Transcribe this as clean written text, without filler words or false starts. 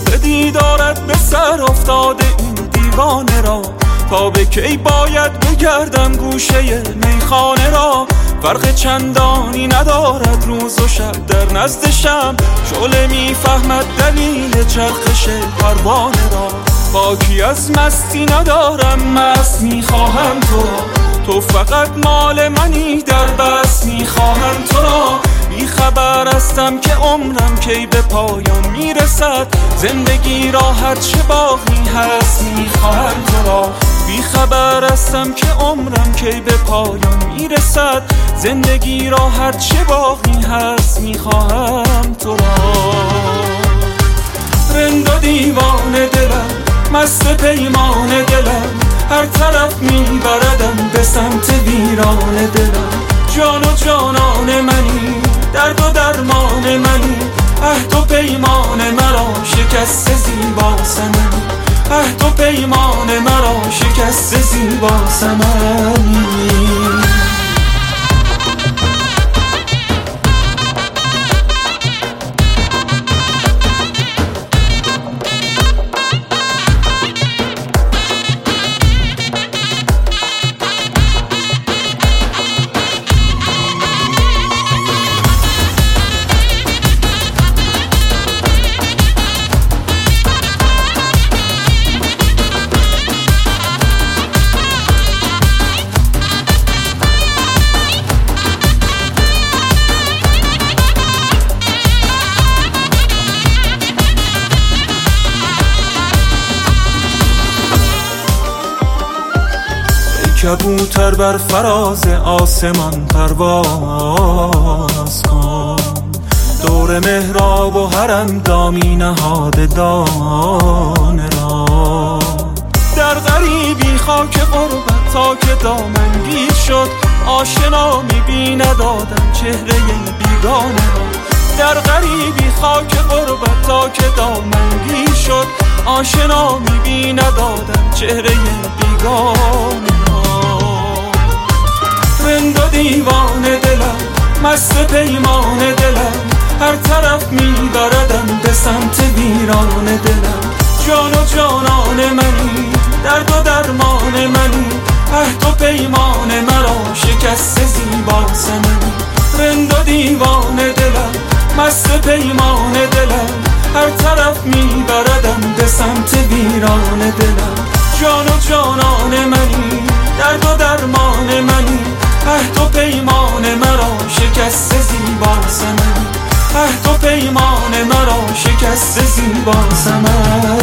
ز دیدارت به سر افتاده این دیوانه را، تا به کی باید بگردم گوشه میخانه را. فرق چندانی ندارد روز و شب در نزد شمع، شعله میفهمد دلیل چرخش پروانه را. باکی از مستی ندارم، مست میخواهم تو را، تو فقط مال منی، در بس میخواهم تو را. بی خبر هستم که عمرم کی به پایان میرسد، زندگی را هر چه باقی هست میخواهم تو را. بی خبر هستم که عمرم کی به پایان میرسد، زندگی را هر چه باقی هست میخواهم تو را. رند و دیوانه دلم، مست پیمان دلم، هر طرف میبردم به سمت ویران دلم. جان و جانان منی، درد و درمان منی، عهد و پیمان مرا شکست زیبا سمنی، عهد و پیمان مرا شکست زیبا سمنی. کبوتر بر فراز آسمان پرواز کن، دور محراب و حرم دامی نهاده دانه را. در غریبی خاک غربت تا که دامنگیر شد، آشنا می‌بیند آدم چهره بیگانه را. در غریبی خاک غربت تا که دامنگیر شد، آشنا می‌بیند آدم چهره بیگانه. رند و دیوانه دلم، مست پیمان دلم، هر طرف میبردم به سمت ویران دلم. جان و جانان منی، درد و درمان منی، عهد و پیمان مرا شکست زیبا سمنی. رند و دیوانه دلم، مست پیمان دلم، هر طرف میبردم به سمت ویران دلم. جان و جانان منی، درد و درمان منی، عهد و پیمان مرا شکست زیبا سمنی، عهد و پیمان مرا شکست زیبا سمنی.